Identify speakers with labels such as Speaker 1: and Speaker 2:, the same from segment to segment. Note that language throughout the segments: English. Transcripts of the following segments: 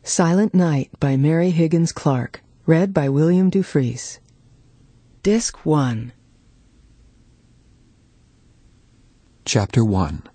Speaker 1: Silent Night by Mary Higgins Clark. Read by William Dufries. Disc 1.
Speaker 2: Chapter 1.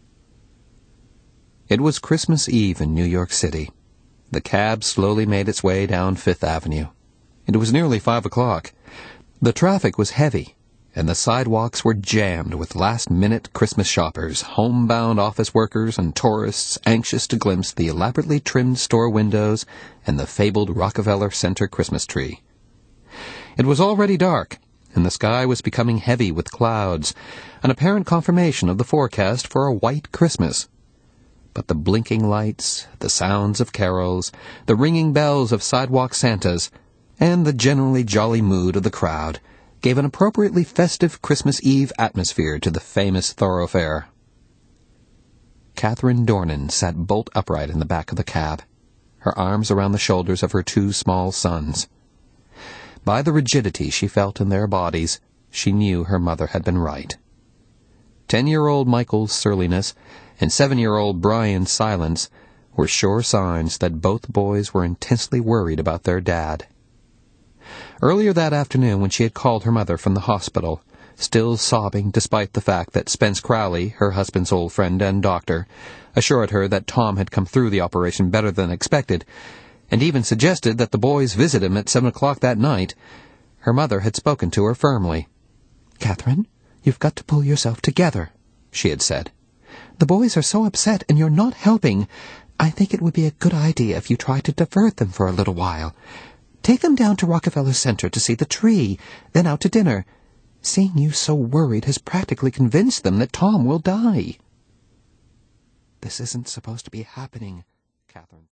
Speaker 2: It was Christmas Eve in New York City. The cab slowly made its way down Fifth Avenue. It was nearly 5 o'clock. The traffic was heavy, and the sidewalks were jammed with last-minute Christmas shoppers, homebound office workers, and tourists anxious to glimpse the elaborately trimmed store windows and the fabled Rockefeller Center Christmas tree. It was already dark, and the sky was becoming heavy with clouds, an apparent confirmation of the forecast for a white Christmas. But the blinking lights, the sounds of carols, the ringing bells of sidewalk Santas, and the generally jolly mood of the crowd gave an appropriately festive Christmas Eve atmosphere to the famous thoroughfare. Catherine Dornan sat bolt upright in the back of the cab, her arms around the shoulders of her 2 small sons. By the rigidity she felt in their bodies, she knew her mother had been right. 10-year-old Michael's surliness and 7-year-old Brian's silence were sure signs that both boys were intensely worried about their dad. Earlier that afternoon, when she had called her mother from the hospital, still sobbing despite the fact that Spence Crowley, her husband's old friend and doctor, assured her that Tom had come through the operation better than expected, and even suggested that the boys visit him at 7 o'clock that night, her mother had spoken to her firmly. "Catherine, you've got to pull yourself together," she had said. "The boys are so upset, and you're not helping. I think it would be a good idea if you tried to divert them for a little while. Take them down to Rockefeller Center to see the tree, then out to dinner. Seeing you so worried has practically convinced them that Tom will die." "This isn't supposed to be happening," Catherine